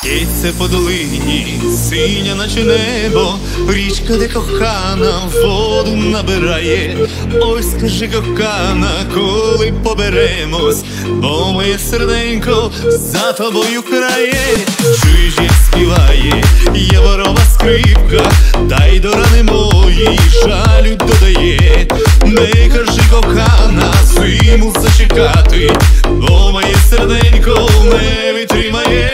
П'ється по долині, синя наче небо, річка, де кохана воду набирає. Ой, скажи, кохана, коли поберемось, бо моє серденько за тобою крає. Чуєш, як співає яворова скрипка, та й до рани моїй жалю додає. Не кажи, кохана, зиму зачекати, бо моє серденько не витримає.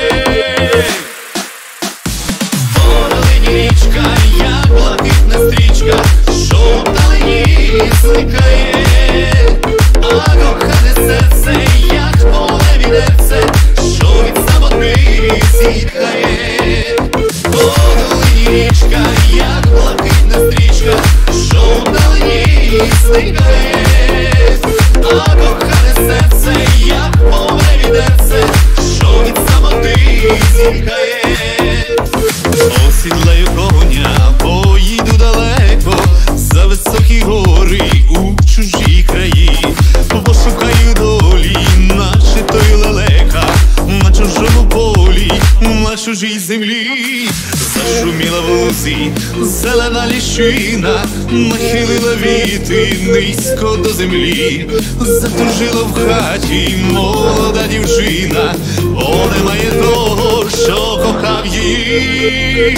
Річка, як блакитна стрічка, що вдалині зникає, а кохане серце, як поле вінеце, що від самоти зітхає. По долині річка, як блакитна стрічка, що вдалині зникає, а кохане серце, як поле вінеце, що від самоти зітхає. Осідлаю коня, поїду далеко, за високі гори у чужі краї, пошукаю долі, наче той лелека, на чужому полі, на чужій землі. Зашуміла в лузі зелена ліщина, нахилила віти низько до землі. Затужила в хаті молода дівчина, бо немає того, що кохав її.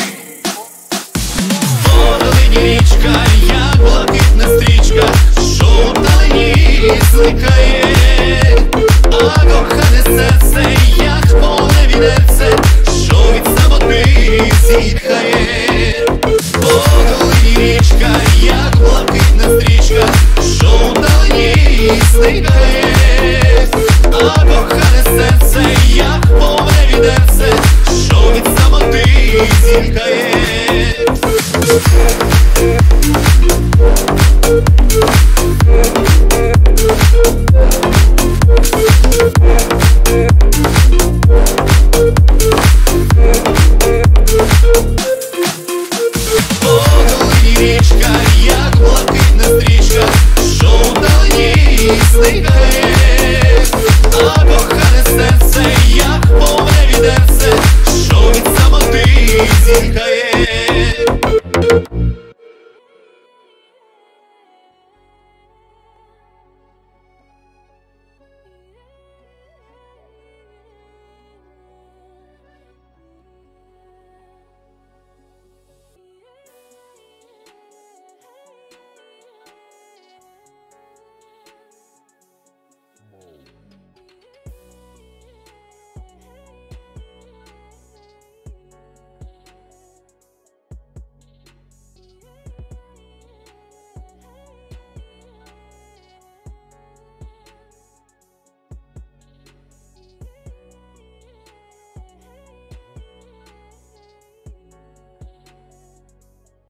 По долині річка, як блакитна стрічка, що вдалині зникає, а кохане серце, як поле вінеце, що від самоти зітхає. По долині річка, як блакитна стрічка, що вдалині зникає, а кохане серце, як поле вінеце, що від самоти зітхає. Річка, як блакитна стрічка, що вдалині зникає, а кохане серце, як поле вінеце, що від самоти зітхає.